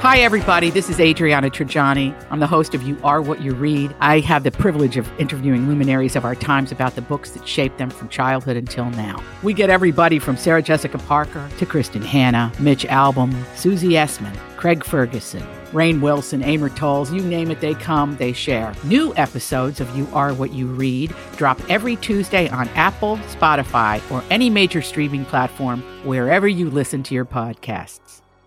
Hi, everybody. This is Adriana Trajani. I'm the host of You Are What You Read. I have the privilege of interviewing luminaries of our times about the books that shaped them from childhood until now. We get everybody from Sarah Jessica Parker to Kristen Hanna, Mitch Albom, Susie Essman, Craig Ferguson, Rainn Wilson, Amor Tolls, you name it, they come, they share. New episodes of You Are What You Read drop every Tuesday on Apple, Spotify, or any major streaming platform wherever you listen to your podcasts.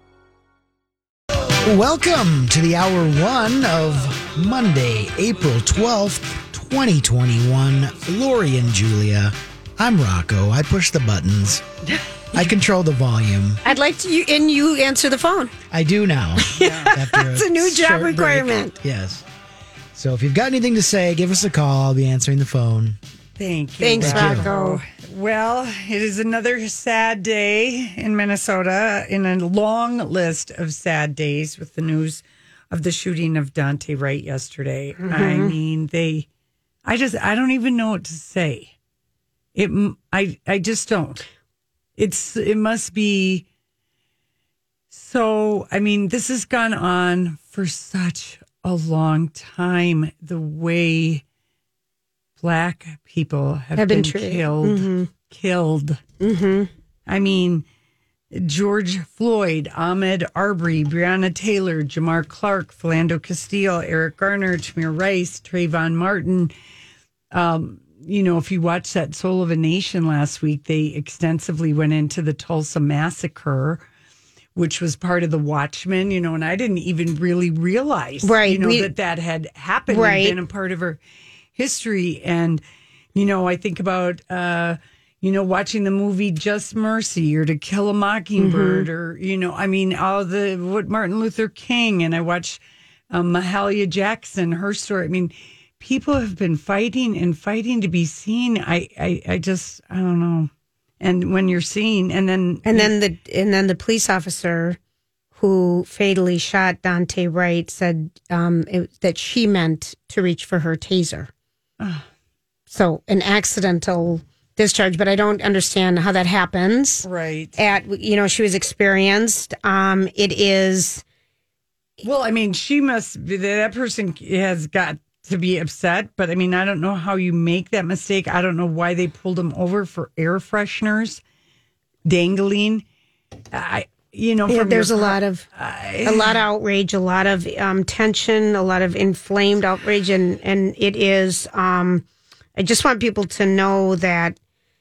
Welcome to the hour one of Monday, April 12th, 2021. Lori and Julia. I'm Rocco. I push the buttons. I control the volume. I'd like to, you answer the phone. I do now. It's a new job requirement. Break. Yes. So if you've got anything to say, give us a call. I'll be answering the phone. Thank you. Thanks, Rocco. Well, it is another sad day in Minnesota in a long list of sad days with the news of the shooting of Daunte Wright yesterday. Mm-hmm. I mean, I don't even know what to say. I just don't. It must be so, I mean, this has gone on for such a long time, the way Black people have been killed. Mm-hmm. Killed. Mm-hmm. I mean, George Floyd, Ahmaud Arbery, Breonna Taylor, Jamar Clark, Philando Castile, Eric Garner, Tamir Rice, Trayvon Martin. If you watched that Soul of a Nation last week, they extensively went into the Tulsa massacre, which was part of the Watchmen, and I didn't even really realize, that had happened and been a part of her history. And, I think about, watching the movie Just Mercy or To Kill a Mockingbird or, what Martin Luther King. And I watched Mahalia Jackson, her story. I mean, people have been fighting and fighting to be seen. I don't know. And when you're seen, and then the police officer who fatally shot Daunte Wright said that she meant to reach for her taser. So an accidental discharge, but I don't understand how that happens. Right. She was experienced. It is. Well, I mean, she must be, that person has got to be upset, but I mean, I don't know how you make that mistake. I don't know why they pulled him over for air fresheners dangling. There's a lot of outrage, a lot of tension, a lot of inflamed outrage, and it is. I just want people to know that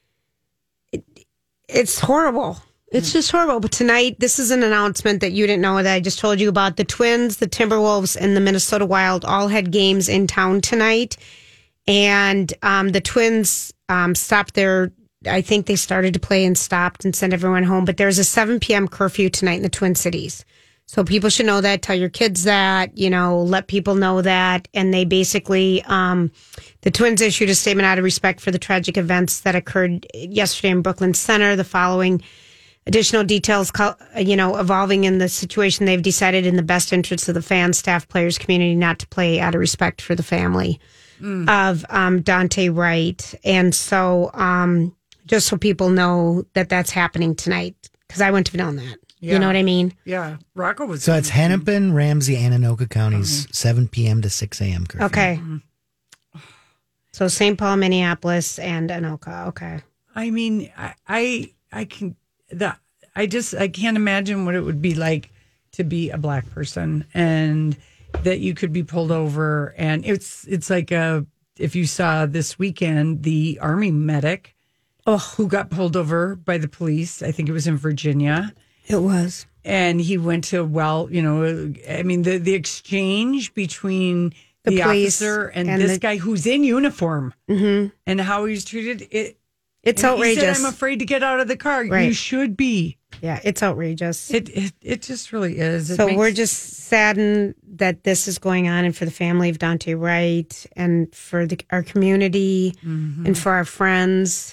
it's horrible. It's just horrible. But tonight, this is an announcement that you didn't know that I just told you about. The Twins, the Timberwolves, and the Minnesota Wild all had games in town tonight. And the Twins stopped their, I think they started to play and stopped and sent everyone home. But there's a 7 p.m. curfew tonight in the Twin Cities. So people should know that. Tell your kids that, let people know that. And they basically, the Twins issued a statement out of respect for the tragic events that occurred yesterday in Brooklyn Center. The following additional details, evolving in the situation, they've decided in the best interest of the fans, staff, players, community, not to play out of respect for the family of Daunte Wright. And so just so people know that that's happening tonight, because I wouldn't have known that. Yeah. You know what I mean? Yeah. Rocco was. So it's Hennepin, Ramsey, and Anoka counties, 7 p.m. to 6 a.m. curfew. Okay. Mm-hmm. So St. Paul, Minneapolis, and Anoka. Okay. I mean, I can't imagine what it would be like to be a Black person and that you could be pulled over. And it's like if you saw this weekend, the Army medic who got pulled over by the police, I think it was in Virginia. It was. And he went to, the exchange between the officer and this guy who's in uniform and how he was treated. It's outrageous. He said, I'm afraid to get out of the car. Right. You should be. Yeah, it's outrageous. It just really is. We're just saddened that this is going on, and for the family of Daunte Wright, and for our community, and for our friends.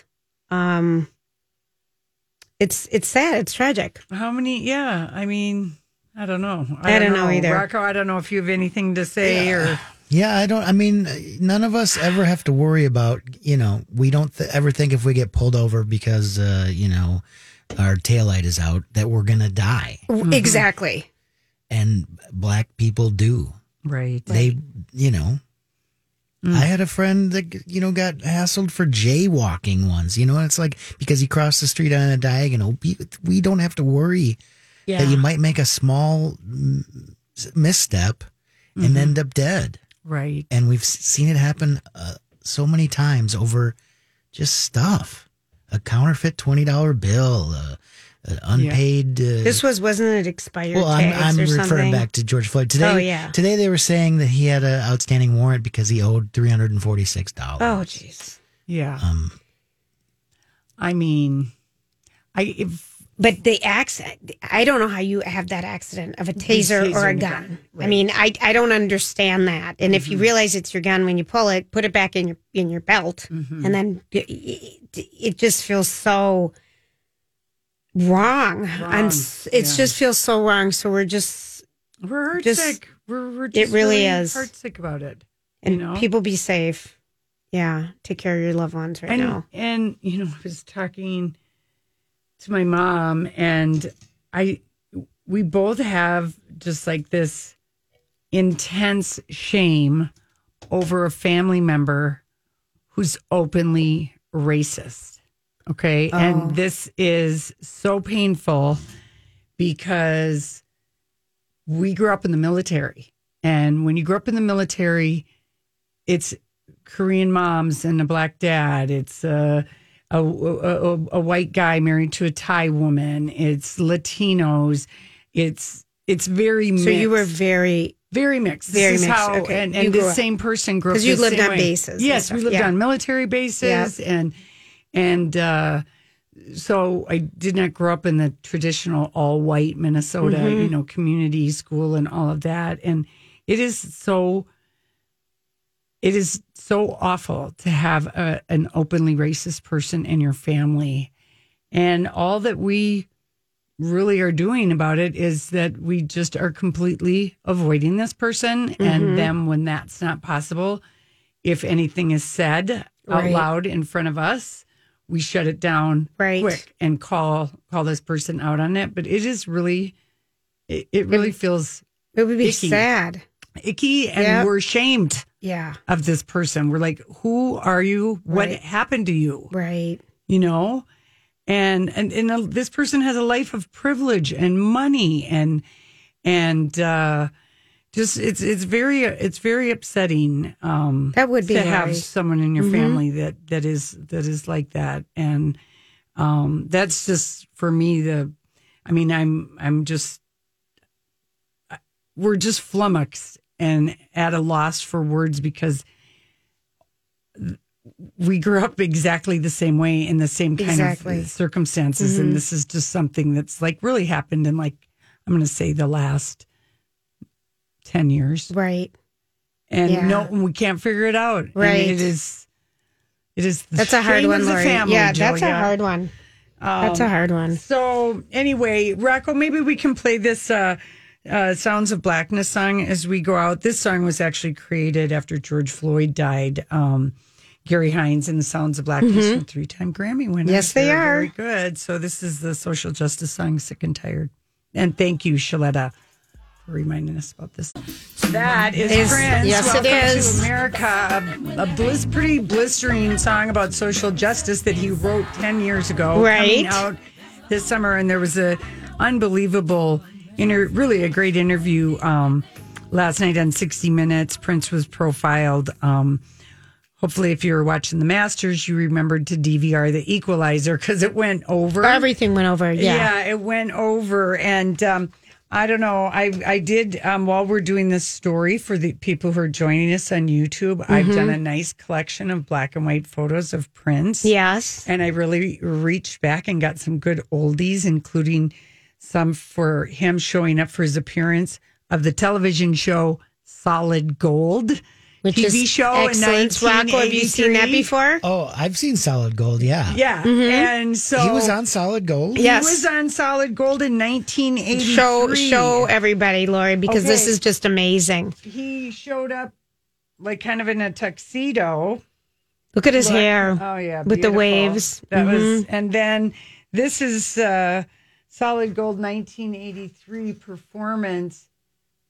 It's sad. It's tragic. How many? Yeah, I mean, I don't know. I don't know either. Rocco, I don't know if you have anything to say or. Yeah, I don't. I mean, none of us ever have to worry about. We don't ever think if we get pulled over because our taillight is out that we're gonna die. Exactly. and black people do. Right. They, I had a friend that, got hassled for jaywalking once, and it's like, because he crossed the street on a diagonal, we don't have to worry that you might make a small misstep and end up dead. Right. And we've seen it happen so many times over just stuff. A counterfeit $20 bill, an unpaid. Wasn't it expired well, tags I'm or referring something? back to George Floyd. Today they were saying that he had an outstanding warrant because he owed $346. Oh, jeez. Yeah. But the accident, I don't know how you have that accident of a taser or a gun. Right. I mean, I don't understand that. And if you realize it's your gun when you pull it, put it back in your belt, and then it just feels so wrong. And it just feels so wrong. So we're heartsick. We're just it really is heartsick about it. And people be safe. Yeah, take care of your loved ones now. And I was talking to my mom, and we both have just like this intense shame over a family member who's openly racist. Okay. Oh. And this is so painful because we grew up in the military. And when you grew up in the military, it's Korean moms and a black dad. It's a white guy married to a Thai woman. It's Latinos. It's very mixed. So you were very mixed. Very this is mixed. how, Okay. and You the grew up- same person grew up because you the lived same on way. bases. Yes, we lived on military bases, and so I did not grow up in the traditional all white Minnesota, community school and all of that. And it is so awful to have an openly racist person in your family. And all that we really are doing about it is that we just are completely avoiding this person. And then when that's not possible, if anything is said out loud in front of us, we shut it down quick and call this person out on it. But it is really, it really feels It would be icky. sad. Icky, and we're ashamed Yeah. of this person. We're like, who are you? What happened to you? Right. And this person has a life of privilege and money and just it's very upsetting. That would be to Lori. have someone in your family that is like that, and that's just for me. We're just flummoxed and at a loss for words because we grew up exactly the same way in the same kind of circumstances. And this is just something that's like really happened in, like, I'm going to say the last 10 years. Right. And no, we can't figure it out. Right. And it is That's a hard one, Lori. family, Yeah, that's Julia. a hard one. That's a hard one. So anyway, Rocco, maybe we can play this Sounds of Blackness song as we go out. This song was actually created after George Floyd died. Gary Hines and the Sounds of Blackness, a 3-time Grammy winner. Yes, they are. Very good. So this is the social justice song, Sick and Tired. And thank you, Shaletta, for reminding us about this. That is Prince. Yes, Welcome it is. to America. A pretty blistering song about social justice that he wrote 10 years ago. Right. Coming out this summer. And there was a unbelievable, really a great interview last night on 60 Minutes. Prince was profiled. Hopefully, if you were watching the Masters, you remembered to DVR the Equalizer because it went over. Everything went over. Yeah. It went over. And I don't know. I did, while we're doing this story for the people who are joining us on YouTube, I've done a nice collection of black and white photos of Prince. Yes. And I really reached back and got some good oldies, including some for him showing up for his appearance of the television show Solid Gold. Which TV is show excellent. in 1983. Rocco, have you seen that before? Oh, I've seen Solid Gold, yeah. Yeah. And so He was on Solid Gold? Yes. He was on Solid Gold in 1983. Show everybody, Lori, because this Okay. is just amazing. He showed up like kind of in a tuxedo. Look at his hair. Oh yeah, with the beautiful. waves. That was, and then this is Solid Gold 1983 performance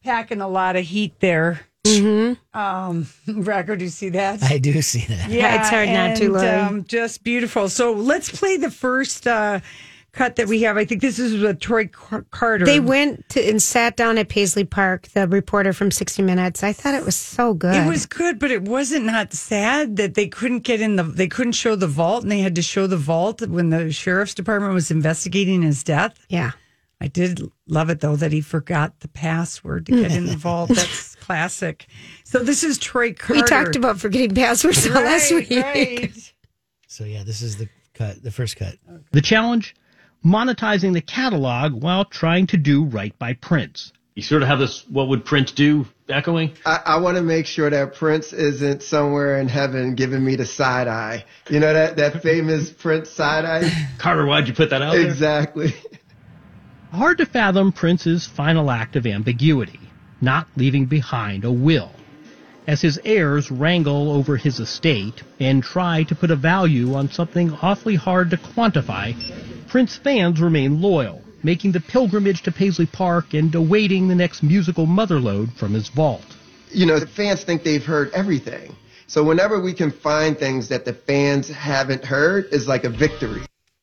packing a lot of heat there. Rocco, do you see that? I do see that. Yeah, it's hard not to, Lori. Just beautiful. So let's play the first cut that we have. I think this is with Troy Carter. They went to and sat down at Paisley Park, the reporter from 60 Minutes. I thought it was so good. It was good, but it wasn't not sad that they couldn't get in they couldn't show the vault, and they had to show the vault when the sheriff's department was investigating his death. Yeah. I did love it, though, that he forgot the password to get in the vault. That's classic. So this is Troy Carter. We talked about forgetting passwords last week. Right. So yeah, this is the first cut. The challenge? Monetizing the catalog while trying to do right by Prince. You sort of have this, what would Prince do, echoing? I want to make sure that Prince isn't somewhere in heaven giving me the side eye. You know, that famous Prince side eye? Carter, why'd you put that out there? Exactly. Hard to fathom Prince's final act of ambiguity, not leaving behind a will. As his heirs wrangle over his estate and try to put a value on something awfully hard to quantify, Prince fans remain loyal, making the pilgrimage to Paisley Park and awaiting the next musical motherlode from his vault. You know, the fans think they've heard everything. So whenever we can find things that the fans haven't heard is like a victory.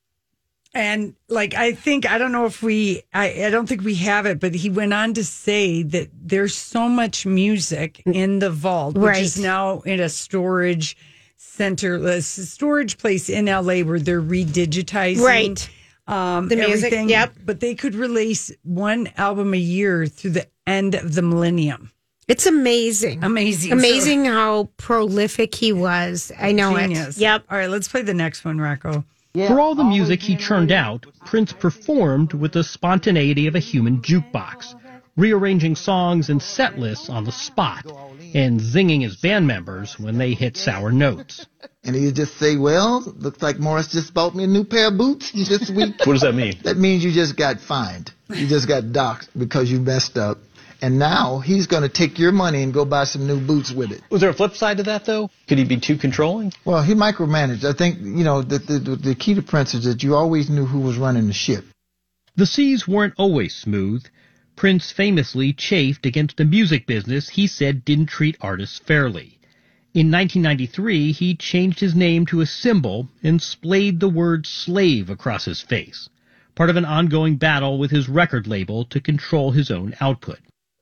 And like, I don't know if I don't think we have it, but he went on to say that there's so much music in the vault, which is now in a storage center, a storage place in LA where they're redigitizing the music. Everything. Yep. But they could release one album a year through the end of the millennium. It's amazing. Amazing How prolific he was. I know Genius. it. Yep. All right, let's play the next one, Rocco. For all the music he churned out, Prince performed with the spontaneity of a human jukebox, rearranging songs and set lists on the spot, and zinging his band members when they hit sour notes. And he'd just say, well, looks like Morris just bought me a new pair of boots this week. What does that mean? That means you just got fined. You just got docked because you messed up. And now he's going to take your money and go buy some new boots with it. Was there a flip side to that, though? Could he be too controlling? Well, he micromanaged. I think, you know, the key to Prince is that you always knew who was running the ship. The seas weren't always smooth. Prince famously chafed against a music business he said didn't treat artists fairly. In 1993, he changed his name to a symbol and splayed the word slave across his face, part of an ongoing battle with his record label to control his own output.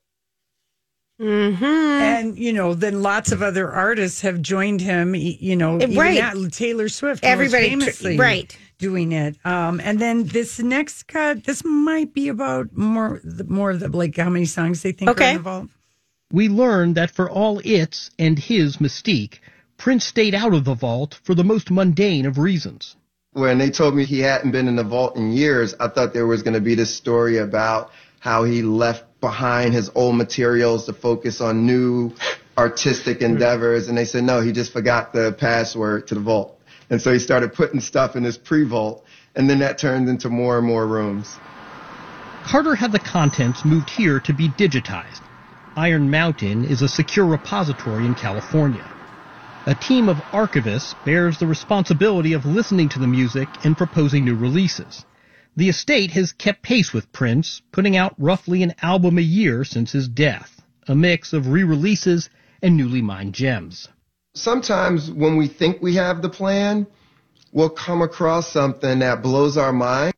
Mm-hmm. And, you know, then lots of other artists have joined him, you know, even that, Taylor Swift, everybody famously doing it. And then this next cut, this might be about more of the, like, how many songs they think are in the vault. We learned that for all its and his mystique, Prince stayed out of the vault for the most mundane of reasons. When they told me he hadn't been in the vault in years, I thought there was going to be this story about how he left behind his old materials to focus on new artistic endeavors. And they said, no, he just forgot the password to the vault. And so he started putting stuff in his pre-vault. And then that turned into more and more rooms. Carter had the contents moved here to be digitized. Iron Mountain is a secure repository in California. A team of archivists bears the responsibility of listening to the music and proposing new releases. The estate has kept pace with Prince, putting out roughly an album a year since his death, a mix of re-releases and newly mined gems. Sometimes when we think we have the plan, we'll come across something that blows our mind.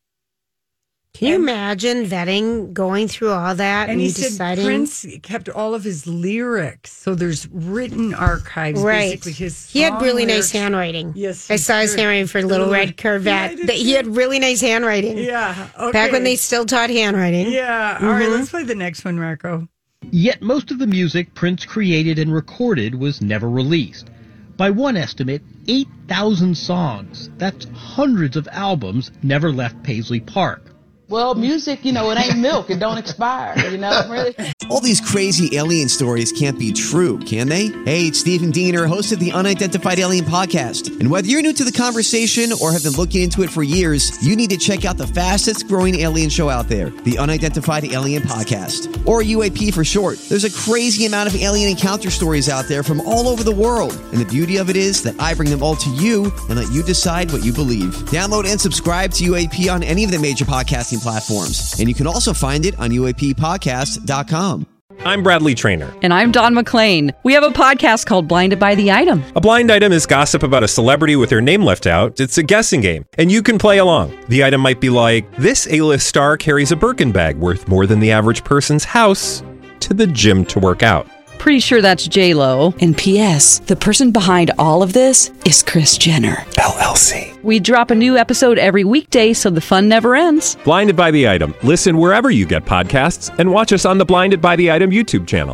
Can you imagine vetting, going through all that and he deciding? Said Prince kept all of his lyrics, so there's written archives. Right. Basically he had really nice handwriting. Yes, I saw his handwriting for Little Red Corvette. He had really nice handwriting. Yeah. Okay. Back when they still taught handwriting. Yeah. All right, let's play the next one, Rocco. Yet most of the music Prince created and recorded was never released. By one estimate, 8,000 songs, that's hundreds of albums, never left Paisley Park. Well, music, you know, it ain't milk. It don't expire, you know, really. All these crazy alien stories can't be true, can they? Hey, it's Stephen Diener, host of the Unidentified Alien Podcast. And whether you're new to the conversation or have been looking into it for years, you need to check out the fastest growing alien show out there, the Unidentified Alien Podcast, or UAP for short. There's a crazy amount of alien encounter stories out there from all over the world. And the beauty of it is that I bring them all to you and let you decide what you believe. Download and subscribe to UAP on any of the major podcasting platforms. And you can also find it on UAPpodcast.com. I'm Bradley Trainer. And I'm Don McClain. We have a podcast called Blinded by the Item. A blind item is gossip about a celebrity with their name left out. It's a guessing game, and you can play along. The item might be like, this A-list star carries a Birkin bag worth more than the average person's house to the gym to work out. Pretty sure that's J-Lo. And P.S. the person behind all of this is Kris Jenner, LLC. We drop a new episode every weekday so the fun never ends. Blinded by the Item. Listen wherever you get podcasts and watch us on the Blinded by the Item YouTube channel.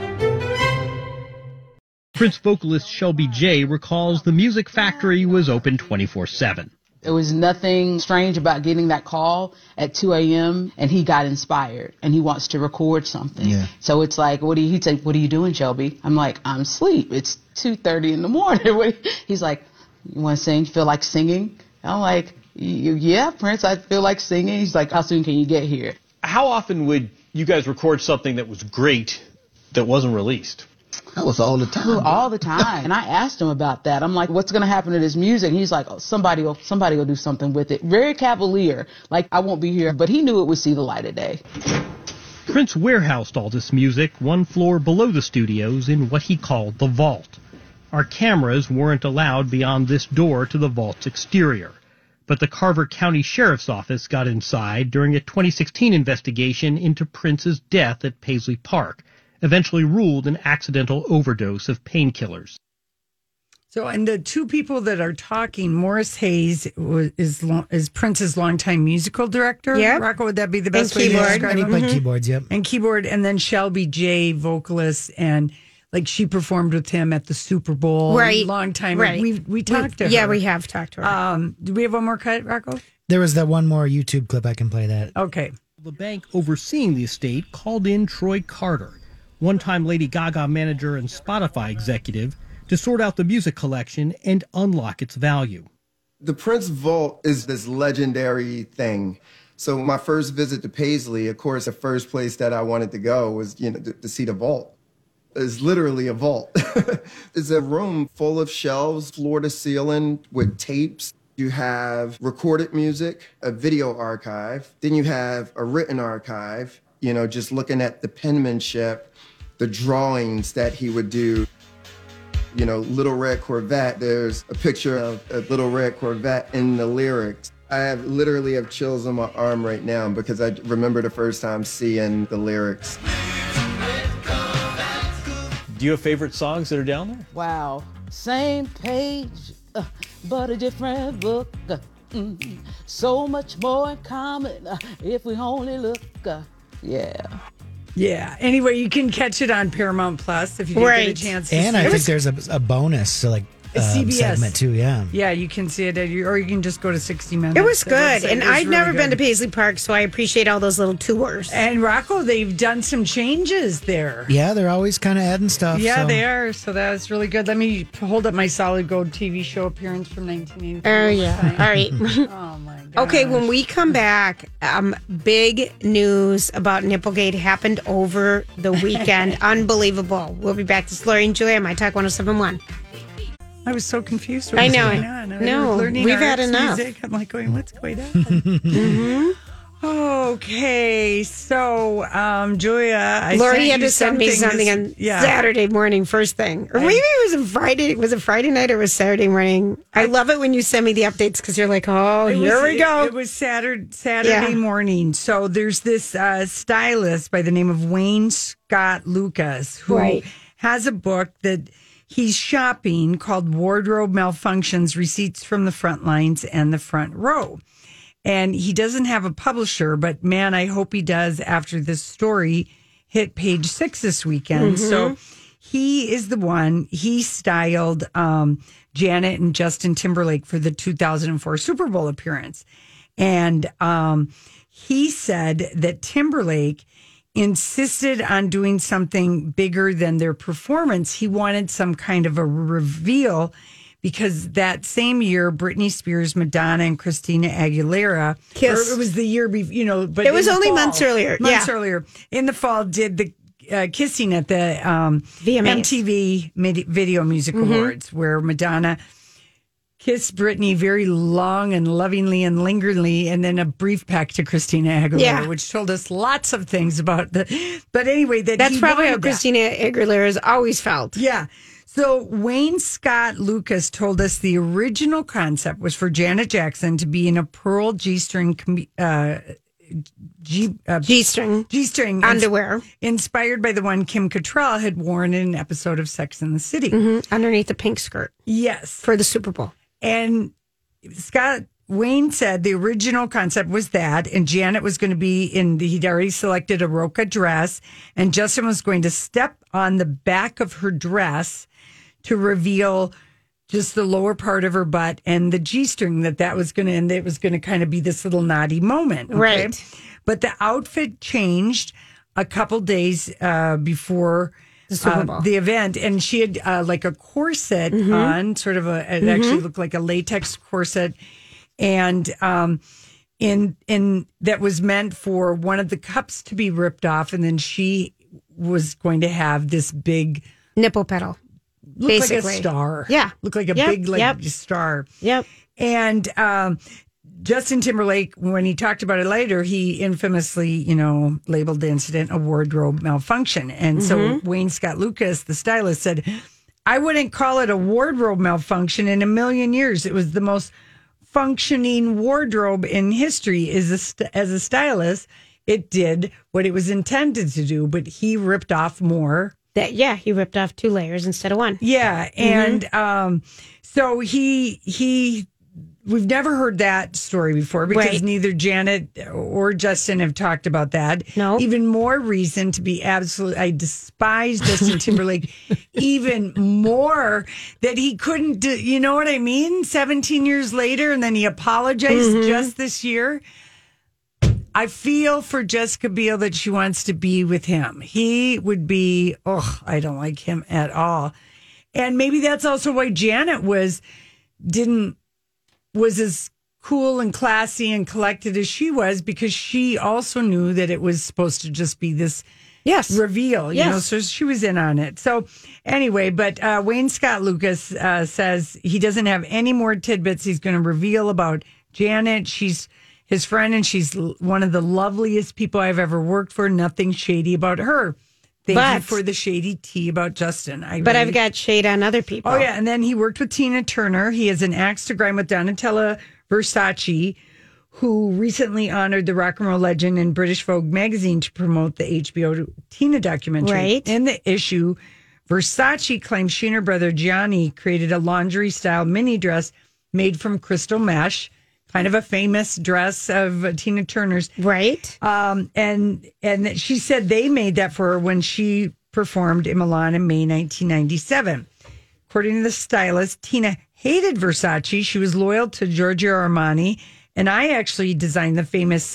Prince vocalist Shelby J recalls the Music Factory was open 24/7. There was nothing strange about getting that call at 2 a.m. and he got inspired and he wants to record something. Yeah. So it's like, he'd say, what are you doing, Shelby? I'm like, I'm asleep. It's 2:30 in the morning. He's like, you want to sing? You feel like singing? I'm like, yeah, Prince, I feel like singing. He's like, how soon can you get here? How often would you guys record something that was great that wasn't released? That was all the time. All the time. And I asked him about that. I'm like, what's going to happen to this music? And he's like, oh, somebody will do something with it. Very cavalier. Like, I won't be here. But he knew it would see the light of day. Prince warehoused all this music one floor below the studios in what he called the vault. Our cameras weren't allowed beyond this door to the vault's exterior. But the Carver County Sheriff's Office got inside during a 2016 investigation into Prince's death at Paisley Park, eventually ruled an accidental overdose of painkillers. So, and the two people that are talking, Morris Hayes is Prince's longtime musical director. Yep. Rocco, would that be the best And way to keyboard. describe And he him? played keyboards, yep. And keyboard, and then Shelby J, vocalist, and like she performed with him at the Super Bowl. Right. Long time. Right. We talked to her. Yeah, we have talked to her. Do we have one more cut, Rocco? There was that one more YouTube clip. I can play that. Okay. The bank overseeing the estate called in Troy Carter, one-time Lady Gaga manager and Spotify executive, to sort out the music collection and unlock its value. The Prince Vault is this legendary thing. So my first visit to Paisley, of course, the first place that I wanted to go was, to see the vault. It's literally a vault. It's a room full of shelves, floor to ceiling, with tapes. You have recorded music, a video archive. Then you have a written archive, just looking at the penmanship, the drawings that he would do. Little Red Corvette, there's a picture of a Little Red Corvette in the lyrics. I literally have chills on my arm right now because I remember the first time seeing the lyrics. Do you have favorite songs that are down there? Wow. Same page, but a different book. So much more in common if we only look. Yeah. Yeah. Anyway, you can catch it on Paramount Plus if you didn't get a chance to And see I it. think there's a bonus, so like CBS segment too, yeah. Yeah, you can see it, or you can just go to 60 Minutes. It was The good. website And is I've really never been to good. Paisley Park, so I appreciate all those little tours. And Rocco, they've done some changes there. Yeah, they're always kind of adding stuff. Yeah, so. they are. So that was really good. Let me hold up my Solid Gold TV show appearance from 1983. Oh, yeah. All right. Oh, my God. Okay, when we come back, big news about Nipplegate happened over the weekend. Unbelievable. We'll be back. This is Lori and Julia, My Talk 107.1. I was so confused. I know. Going on. I No, was learning we've had arts enough. Music. I'm like going, what's going on? Okay, so Julia, Lori sent had you to send me something on Saturday morning, first thing. Or maybe it was a Friday. Was it Friday night or was it Saturday morning? I love it when you send me the updates because you're like, oh, here we go. It was Saturday morning. So there's this stylist by the name of Wayne Scott Lucas who has a book that he's shopping called Wardrobe Malfunctions, Receipts from the Front Lines and the Front Row. And he doesn't have a publisher, but man, I hope he does after this story hit page 6 this weekend. Mm-hmm. So he is the one, he styled Janet and Justin Timberlake for the 2004 Super Bowl appearance. And he said that Timberlake insisted on doing something bigger than their performance. He wanted some kind of a reveal because that same year, Britney Spears, Madonna, and Christina Aguilera, Kiss. or it was the year before, but It was in the only fall, months earlier. Months Yeah. earlier. In the fall, did the kissing at the VMAs. MTV Video Music Awards, where Madonna kissed Britney very long and lovingly and lingeringly, and then a brief peck to Christina Aguilera, which told us lots of things about the. But anyway, that's probably how Christina Aguilera has always felt. Yeah. So Wayne Scott Lucas told us the original concept was for Janet Jackson to be in a pearl G-string G-string underwear, inspired by the one Kim Cattrall had worn in an episode of Sex and the City, underneath the pink skirt. Yes, for the Super Bowl. And Wayne said the original concept was that, and Janet was going to be he'd already selected a Roca dress, and Justin was going to step on the back of her dress to reveal just the lower part of her butt and the G-string that was going to, and it was going to kind of be this little naughty moment. Okay? Right. But the outfit changed a couple days before the Super Bowl, the event, and she had like a corset on, sort of it actually looked like a latex corset, and in that was meant for one of the cups to be ripped off, and then she was going to have this big nipple pedal. Looked basically like a star. Yeah. Looked like a big star. Yep. And Justin Timberlake, when he talked about it later, he infamously, labeled the incident a wardrobe malfunction. And so Wayne Scott Lucas, the stylist, said, I wouldn't call it a wardrobe malfunction in a million years. It was the most functioning wardrobe in history. As a stylist, it did what it was intended to do, but he ripped off more. He ripped off 2 layers instead of 1. Yeah, and so we've never heard that story before because neither Janet or Justin have talked about that. No. Even more reason to be I despise Justin Timberlake even more that he couldn't do, you know what I mean? 17 years later, and then he apologized just this year. I feel for Jessica Biel that she wants to be with him. He would be, I don't like him at all. And maybe that's also why Janet was as cool and classy and collected as she was, because she also knew that it was supposed to just be this reveal, so she was in on it. So anyway, but Wayne Scott Lucas says he doesn't have any more tidbits he's going to reveal about Janet. She's his friend, and she's one of the loveliest people I've ever worked for. Nothing shady about her. Thank you for the shady tea about Justin. I've got shade on other people. Oh, yeah. And then he worked with Tina Turner. He has an axe to grind with Donatella Versace, who recently honored the rock and roll legend in British Vogue magazine to promote the HBO Tina documentary. Right. In the issue, Versace claims she and her brother Gianni created a lingerie-style mini dress made from crystal mesh, kind of a famous dress of Tina Turner's. Right. And she said they made that for her when she performed in Milan in May 1997. According to the stylist, Tina hated Versace. She was loyal to Giorgio Armani. And I actually designed the famous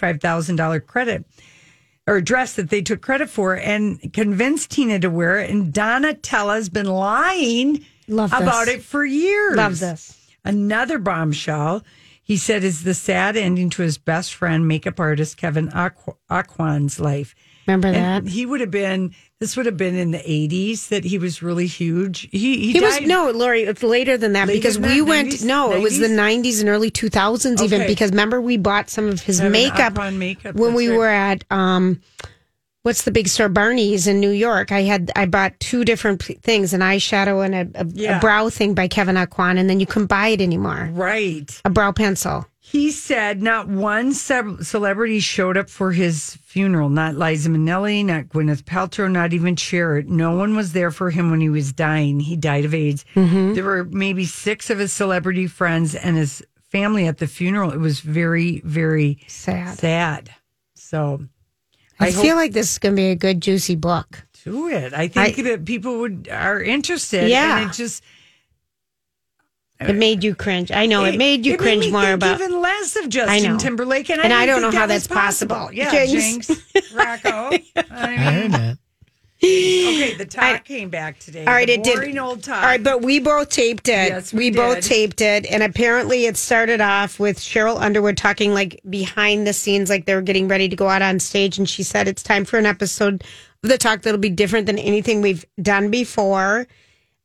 $75,000 dress that they took credit for and convinced Tina to wear it. And Donatella's been lying about it for years. Love this. Another bombshell, he said, is the sad ending to his best friend, makeup artist Kevin Aquan's life. Remember that? This would have been in the 80s that he was really huge. He died. Lori, it's later than that because we went, 90s? It was the 90s and early 2000s even, because remember we bought some of his makeup when we were at, what's the big store? Barney's in New York. I bought 2 different things, an eyeshadow and a brow thing by Kevin Aquan, and then you couldn't buy it anymore. Right. A brow pencil. He said not one celebrity showed up for his funeral. Not Liza Minnelli, not Gwyneth Paltrow, not even Cher. No one was there for him when he was dying. He died of AIDS. Mm-hmm. There were maybe 6 of his celebrity friends and his family at the funeral. It was very, very sad. So I feel like this is going to be a good, juicy book. Do it. I think that people are interested. Yeah. And it just... It made you cringe. I know it made you cringe more about even less of Justin Timberlake, and I don't know how that's possible. Yeah, Jinx, Rocco. I heard that. Okay, the talk came back today. All right, it did. Old talk. All right, but we both taped it. Yes, we both taped it, and apparently it started off with Cheryl Underwood talking like behind the scenes, like they were getting ready to go out on stage, and she said it's time for an episode of the talk that'll be different than anything we've done before.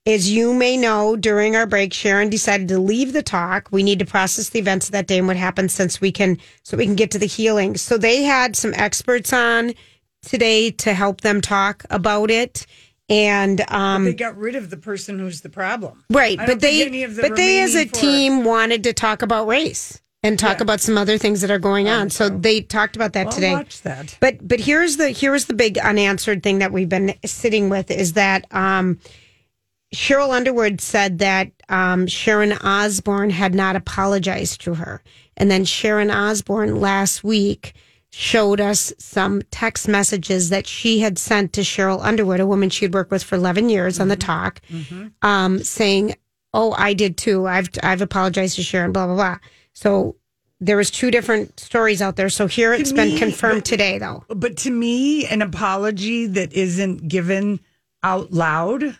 As you may know, during our break, Sharon decided to leave the talk. We need to process the events of that day and what happened so we can get to the healing. So they had some experts on today to help them talk about it. And but they got rid of the person who's the problem. Right. But they as a team wanted to talk about race and talk about some other things that are going on. So they talked about that today. Watch that. But here's the big unanswered thing that we've been sitting with is that Cheryl Underwood said that Sharon Osbourne had not apologized to her. And then Sharon Osbourne last week showed us some text messages that she had sent to Cheryl Underwood, a woman she had worked with for 11 years on the talk, saying, "Oh, I did too. I've apologized to Sharon, blah, blah, blah." So there was two different stories out there. So here it's been confirmed today, though. But to me, an apology that isn't given out loud...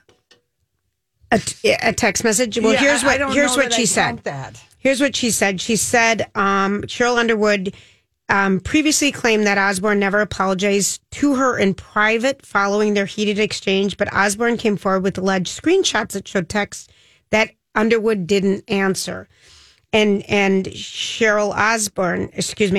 A text message. Well, here's what she said. Here's what she said. She said Cheryl Underwood previously claimed that Osbourne never apologized to her in private following their heated exchange, but Osbourne came forward with alleged screenshots that showed texts that Underwood didn't answer. And Sharon Osbourne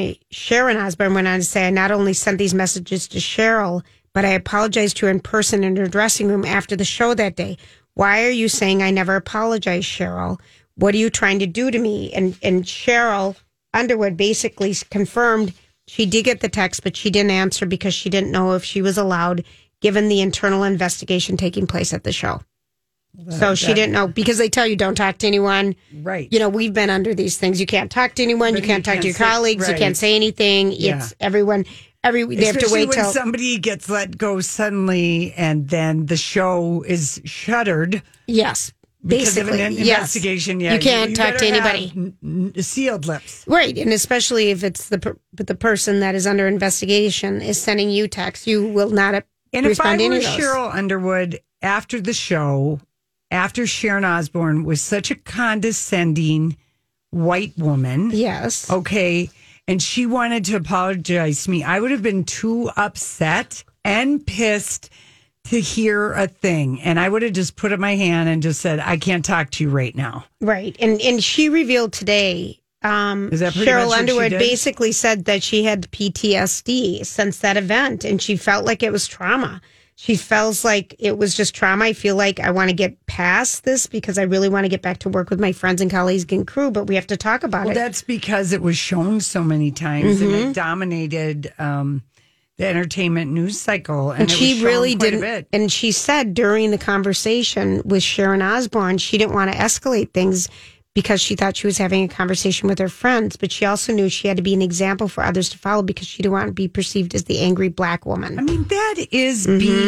went on to say, "I not only sent these messages to Cheryl, but I apologized to her in person in her dressing room after the show that day. Why are you saying I never apologized, Cheryl? What are you trying to do to me?" And Cheryl Underwood basically confirmed she did get the text, but she didn't answer because she didn't know if she was allowed, given the internal investigation taking place at the show. So she didn't know, because they tell you don't talk to anyone. Right. You know, we've been under these things. You can't talk to anyone. You can't talk to your colleagues. You can't say anything. Yeah. It's everyone. They have to wait till somebody gets let go suddenly, and then the show is shuttered. Yes, because basically, of an investigation. Yeah, you can't talk to anybody. Sealed lips, right? And especially if it's the person that is under investigation is sending you texts, you will not respond to any of those. Cheryl Underwood after the show, after Sharon Osbourne was such a condescending white woman, yes, okay. And she wanted to apologize to me, I would have been too upset and pissed to hear a thing. And I would have just put up my hand and just said, "I can't talk to you right now." Right. And she revealed today, Cheryl Underwood basically said that she had PTSD since that event, and she felt like it was trauma. She feels like it was just trauma. I feel like I want to get past this because I really want to get back to work with my friends and colleagues and crew, but we have to talk about it. Well, that's because it was shown so many times and it dominated the entertainment news cycle. And she really didn't. And she said during the conversation with Sharon Osbourne, she didn't want to escalate things because she thought she was having a conversation with her friends, but she also knew she had to be an example for others to follow because she didn't want to be perceived as the angry black woman. I mean, that is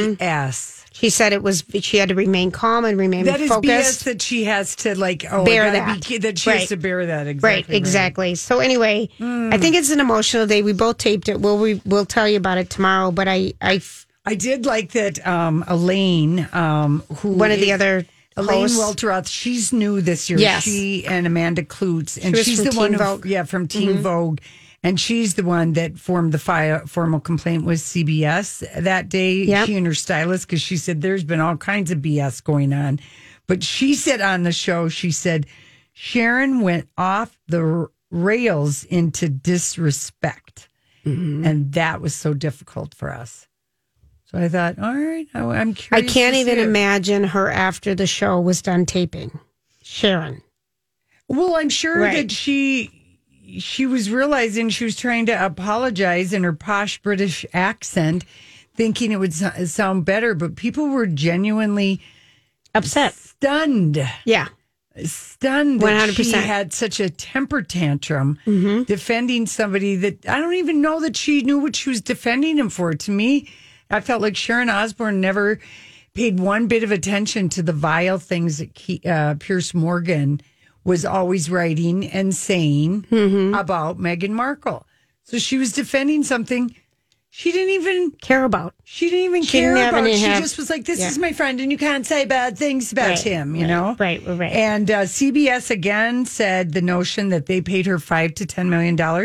BS. She said she had to remain calm and remain focused. That is BS that she has to bear that. That she has to bear that. Exactly. Right, exactly. So anyway, I think it's an emotional day. We both taped it. We'll tell you about it tomorrow, but I did like that Elaine, one of the other Elaine Welteroth, she's new this year. Yes. She and Amanda Klutz. And she's the one from Teen Vogue. And she's the one that formed the formal complaint with CBS that day. Yep. She and her stylist, because she said there's been all kinds of BS going on. But she said on the show, she said, Sharon went off the rails into disrespect. And that was so difficult for us. So I thought, all right, I'm curious. I can't even imagine her after the show was done taping. Sharon. Well, I'm sure that she was realizing she was trying to apologize in her posh British accent, thinking it would sound better, but people were genuinely upset, stunned. Yeah. Stunned 100%. That she had such a temper tantrum defending somebody that I don't even know that she knew what she was defending him for. To me, I felt like Sharon Osbourne never paid one bit of attention to the vile things that Piers Morgan was always writing and saying about Meghan Markle. So she was defending something she didn't even care about. She didn't even care about. She just was like, this is my friend and you can't say bad things about him, you know? Right. And CBS again said the notion that they paid her $5 to $10 million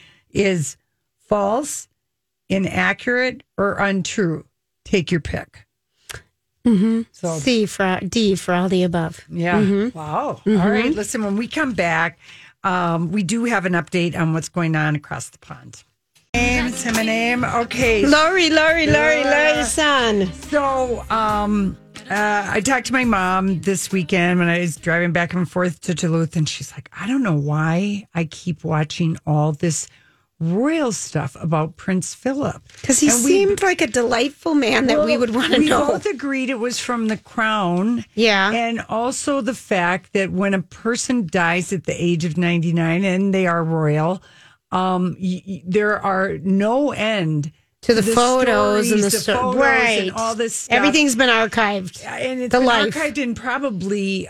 is false, inaccurate, or untrue. Take your pick. So D for all the above. Yeah. Wow. All right. Listen, when we come back, we do have an update on what's going on across the pond. What's my name? Okay. Lori's son. So, I talked to my mom this weekend when I was driving back and forth to Duluth, and she's like, I don't know why I keep watching all this royal stuff about Prince Philip. Because he seemed like a delightful man that we would want to know. We both agreed it was from the crown. Yeah. And also the fact that when a person dies at the age of 99 and they are royal, there are no end to the photos and photos right, and all this stuff. Everything's been archived. And it's been archived and probably,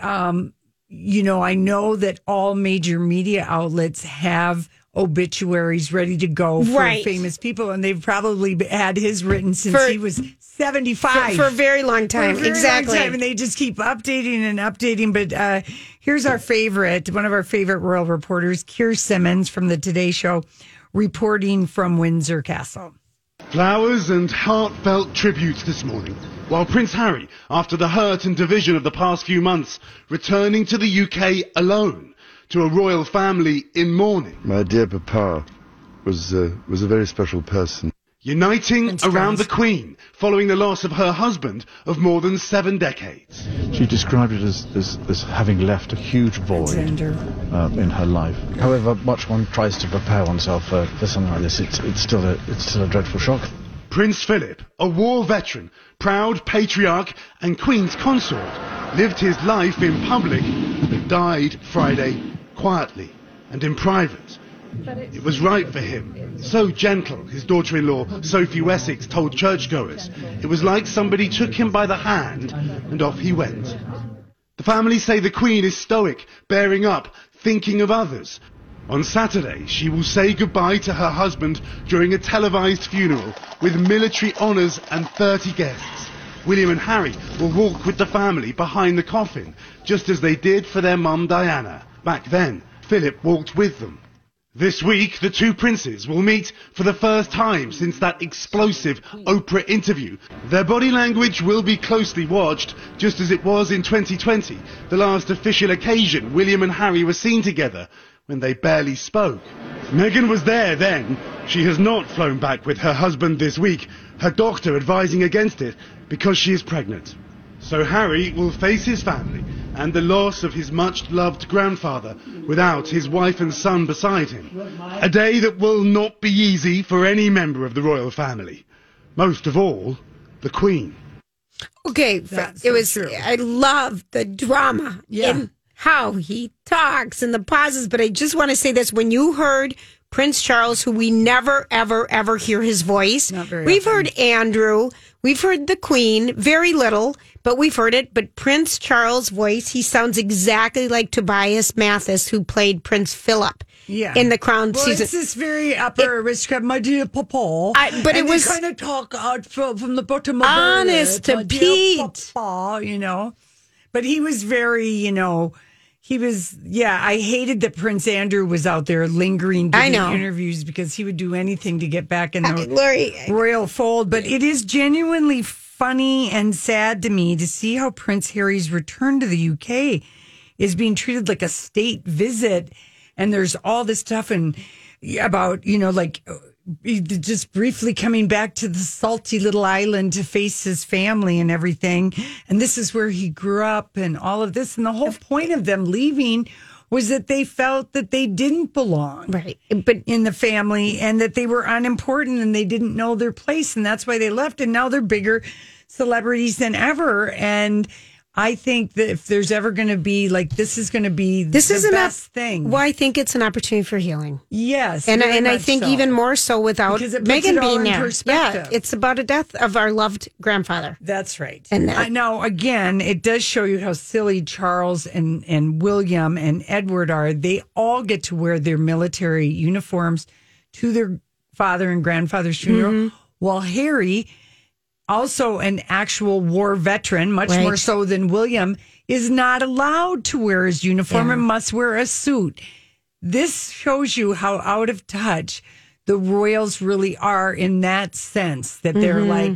I know that all major media outlets have obituaries ready to go for famous people, and they've probably had his written since he was 75 for a very long time. Exactly. And they just keep updating and updating. But here's our favorite, one of our favorite royal reporters, Keir Simmons from the Today Show, reporting from Windsor Castle. Flowers and heartfelt tributes this morning, while Prince Harry, after the hurt and division of the past few months, returning to the UK alone to a royal family in mourning. My dear Papa was a very special person. Uniting around the Queen, following the loss of her husband of more than 7 decades. She described it as having left a huge void in her life. However much one tries to prepare oneself for something like this, it's still a dreadful shock. Prince Philip, a war veteran, proud patriarch and Queen's consort, lived his life in public but died Friday quietly and in private. It was right for him. So gentle, his daughter-in-law, Sophie Wessex, told churchgoers. It was like somebody took him by the hand and off he went. The family say the Queen is stoic, bearing up, thinking of others. On Saturday, she will say goodbye to her husband during a televised funeral with military honours and 30 guests. William and Harry will walk with the family behind the coffin, just as they did for their mum Diana. Back then, Philip walked with them. This week, the two princes will meet for the first time since that explosive Oprah interview. Their body language will be closely watched, just as it was in 2020, the last official occasion William and Harry were seen together, when they barely spoke. Meghan was there then. She has not flown back with her husband this week, her doctor advising against it because she is pregnant. So Harry will face his family and the loss of his much-loved grandfather without his wife and son beside him. A day that will not be easy for any member of the royal family. Most of all, the Queen. Okay, it was true. I love the drama in how he talks and the pauses, but I just want to say this. When you heard Prince Charles, who we never, ever, ever hear his voice, we've heard Andrew, we've heard the Queen, very little, but we've heard it. But Prince Charles' voice, he sounds exactly like Tobias Mathis, who played Prince Philip in the Crown season. It's this very upper aristocrat, my dear Papa. But it was kind of talk out from the bottom of honest to Pete, Papa, But he was very, he was, I hated that Prince Andrew was out there lingering giving interviews because he would do anything to get back in the royal fold. But it is genuinely funny and sad to me to see how Prince Harry's return to the UK is being treated like a state visit. And there's all this stuff about, just briefly coming back to the salty little island to face his family and everything. And this is where he grew up and all of this. And the whole point of them leaving was that they felt that they didn't belong but in the family and that they were unimportant and they didn't know their place. And that's why they left. And now they're bigger celebrities than ever. And I think that if there's ever going to be this is going to be the best thing. Well, I think it's an opportunity for healing. Yes. And I think even more so without Meghan being there. Yeah, it's about a death of our loved grandfather. That's right. And now, again, it does show you how silly Charles and William and Edward are. They all get to wear their military uniforms to their father and grandfather's funeral, while Harry, also an actual war veteran, much more so than William, is not allowed to wear his uniform and must wear a suit. This shows you how out of touch the royals really are in that sense, that they're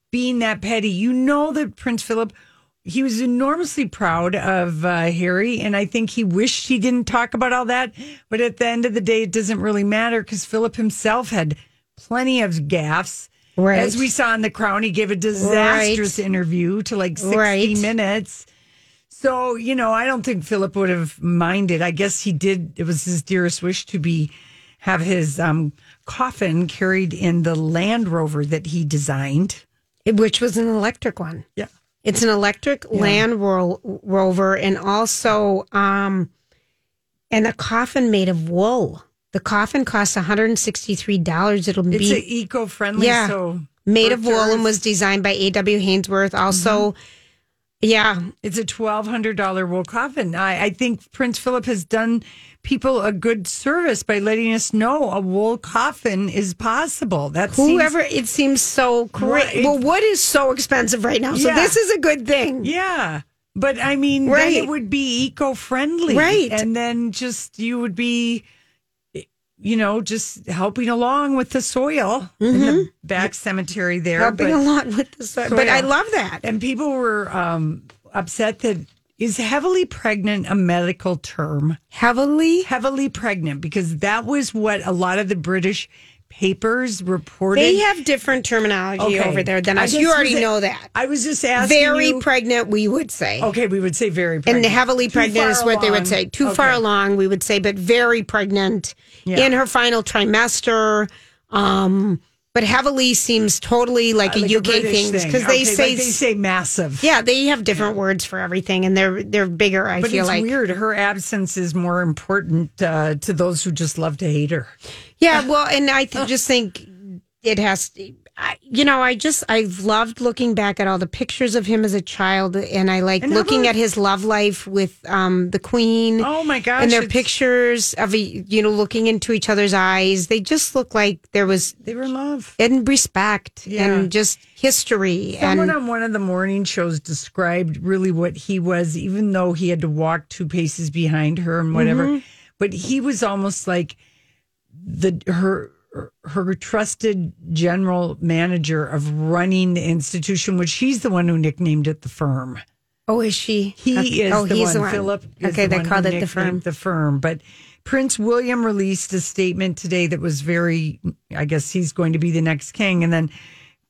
being that petty. You know that Prince Philip, he was enormously proud of Harry, and I think he wished he didn't talk about all that. But at the end of the day, it doesn't really matter because Philip himself had plenty of gaffes. Right. As we saw in The Crown, he gave a disastrous interview to like 60 minutes. So, you know, I don't think Philip would have minded. I guess he did. It was his dearest wish to have his coffin carried in the Land Rover that he designed. Which was an electric one. Yeah. It's an electric Land Rover, and also and a coffin made of wool. The coffin costs $163. It's eco-friendly. Yeah, so made of wool and was designed by A.W. Hainsworth. Also, it's a $1,200 wool coffin. I think Prince Philip has done people a good service by letting us know a wool coffin is possible. It seems so crazy. Well, wood is so expensive right now, so this is a good thing. Yeah. But I mean, then it would be eco-friendly. Right. And then you would be, you know, just helping along with the soil in the back cemetery there. Helping along with the soil. But I love that. And people were upset that is heavily pregnant a medical term? Heavily pregnant, because that was what a lot of the British papers reported. They have different terminology over there than us. You already know that. I was just asking Very pregnant, we would say. Okay, we would say very pregnant. And heavily pregnant is what they would say. Too far along, we would say, but very pregnant in her final trimester. But heavily seems totally like a UK thing because they say massive. Yeah, they have different words for everything, and they're bigger. I feel like. But it's weird. Her absence is more important to those who just love to hate her. Yeah, well, and I just think it has. I've loved looking back at all the pictures of him as a child, and I like looking at his love life with the Queen. Oh my gosh! And their pictures of looking into each other's eyes. They just look like they were in love and respect and just history. Someone on one of the morning shows described really what he was, even though he had to walk 2 paces behind her and whatever. Mm-hmm. But he was almost like her trusted general manager of running the institution, which he's the one who nicknamed it the Firm. Oh, is she? He is the one. Philip is they called it the Firm. The Firm. But Prince William released a statement today that was very, I guess he's going to be the next king. And then,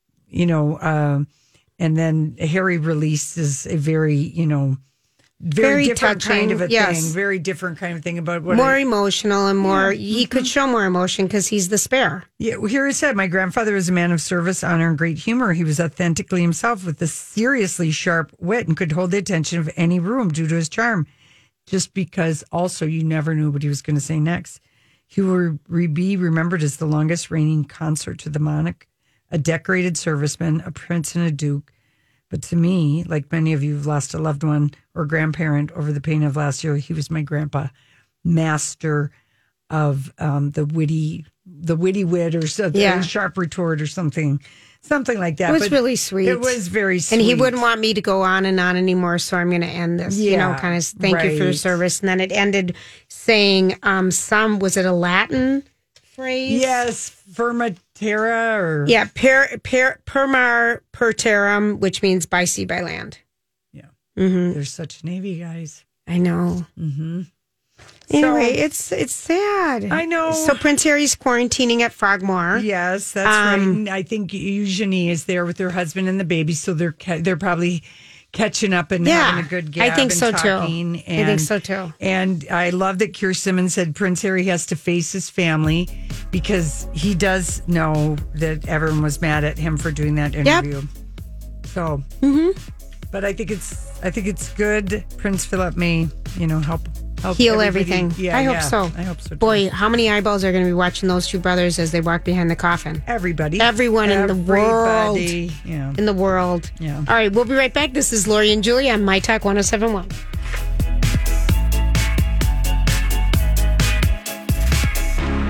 and then Harry releases a very, very different touching, kind of a thing. Very different kind of thing about what more emotional and more. He could show more emotion because he's the spare. Yeah, well, here he said, "My grandfather was a man of service, honor, and great humor. He was authentically himself with a seriously sharp wit and could hold the attention of any room due to his charm. Just because, also, you never knew what he was going to say next. He will be remembered as the longest reigning consort to the monarch, a decorated serviceman, a prince, and a duke." But to me, like many of you who've lost a loved one or grandparent over the pain of last year, he was my grandpa, master of the witty wit or something, sharp retort or something like that. It was really sweet. It was very sweet. And he wouldn't want me to go on and on anymore, so I'm going to end this, kind of thank you for your service. And then it ended saying was it a Latin phrase? Yes, Firma Terra or... Yeah, per terram, which means by sea, by land. Yeah. Mm-hmm. They're such Navy guys. I know. Mm-hmm. Anyway, it's sad. I know. So Prince Harry's quarantining at Frogmore. Yes, that's right. And I think Eugenie is there with her husband and the baby, so they're probably catching up and having a good gab. I think so too. And, I think so too. And I love that Keir Simmons said Prince Harry has to face his family because he does know that everyone was mad at him for doing that interview. Yep. So, but I think it's good. Prince Philip may, help heal everything. Yeah, I hope so. I hope so too. Boy, how many eyeballs are going to be watching those two brothers as they walk behind the coffin? Everybody. Everyone in the world. Yeah. In the world. Yeah. All right, we'll be right back. This is Lori and Julia on My Talk 1071.